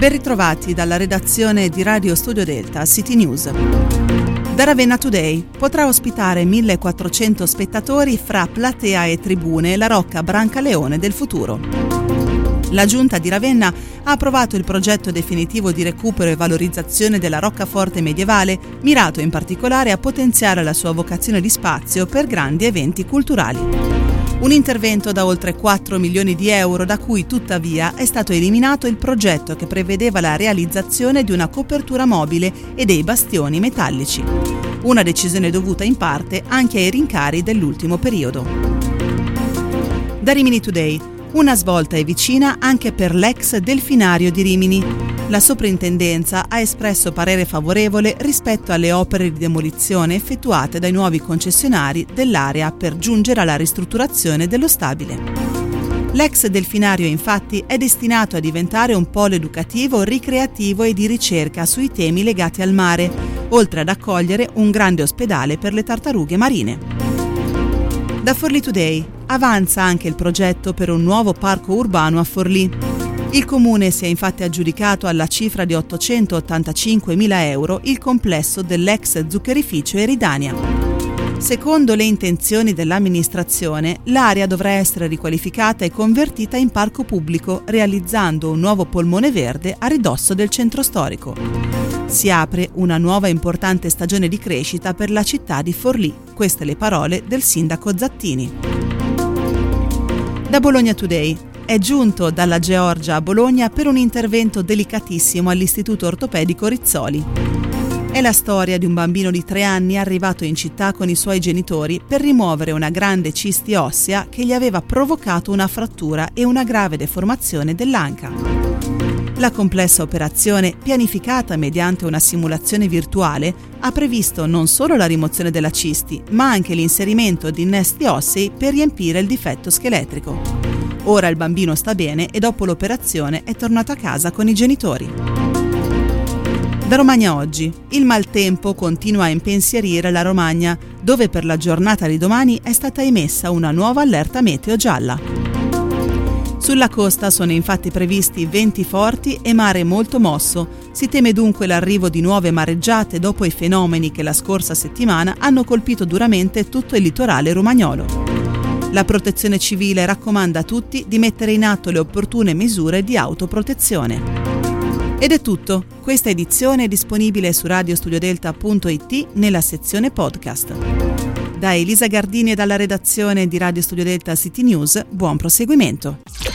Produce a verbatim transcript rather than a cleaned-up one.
Ben ritrovati dalla redazione di Radio Studio Delta City News. Da Ravenna Today potrà ospitare millequattrocento spettatori fra platea e tribune la Rocca Brancaleone del futuro. La Giunta di Ravenna ha approvato il progetto definitivo di recupero e valorizzazione della roccaforte medievale, mirato in particolare a potenziare la sua vocazione di spazio per grandi eventi culturali. Un intervento da oltre quattro milioni di euro, da cui tuttavia è stato eliminato il progetto che prevedeva la realizzazione di una copertura mobile e dei bastioni metallici. Una decisione dovuta in parte anche ai rincari dell'ultimo periodo. Da Rimini Today, una svolta è vicina anche per l'ex Delfinario di Rimini. La soprintendenza ha espresso parere favorevole rispetto alle opere di demolizione effettuate dai nuovi concessionari dell'area per giungere alla ristrutturazione dello stabile. L'ex Delfinario infatti è destinato a diventare un polo educativo, ricreativo e di ricerca sui temi legati al mare, oltre ad accogliere un grande ospedale per le tartarughe marine. Da Forlì Today avanza anche il progetto per un nuovo parco urbano a Forlì. Il comune si è infatti aggiudicato alla cifra di ottocentottantacinquemila euro il complesso dell'ex zuccherificio Eridania. Secondo le intenzioni dell'amministrazione, l'area dovrà essere riqualificata e convertita in parco pubblico, realizzando un nuovo polmone verde a ridosso del centro storico. Si apre una nuova importante stagione di crescita per la città di Forlì, queste le parole del sindaco Zattini. Da Bologna Today, è giunto dalla Georgia a Bologna per un intervento delicatissimo all'Istituto Ortopedico Rizzoli. È la storia di un bambino di tre anni arrivato in città con i suoi genitori per rimuovere una grande cisti ossea che gli aveva provocato una frattura e una grave deformazione dell'anca. La complessa operazione, pianificata mediante una simulazione virtuale, ha previsto non solo la rimozione della cisti, ma anche l'inserimento di innesti ossei per riempire il difetto scheletrico. Ora il bambino sta bene e dopo l'operazione è tornato a casa con i genitori. Da Romagna Oggi, il maltempo continua a impensierire la Romagna, dove per la giornata di domani è stata emessa una nuova allerta meteo gialla. Sulla costa sono infatti previsti venti forti e mare molto mosso. Si teme dunque l'arrivo di nuove mareggiate dopo i fenomeni che la scorsa settimana hanno colpito duramente tutto il litorale romagnolo. La Protezione Civile raccomanda a tutti di mettere in atto le opportune misure di autoprotezione. Ed è tutto. Questa edizione è disponibile su radiostudiodelta punto it nella sezione podcast. Da Elisa Gardini e dalla redazione di Radio Studio Delta City News, buon proseguimento.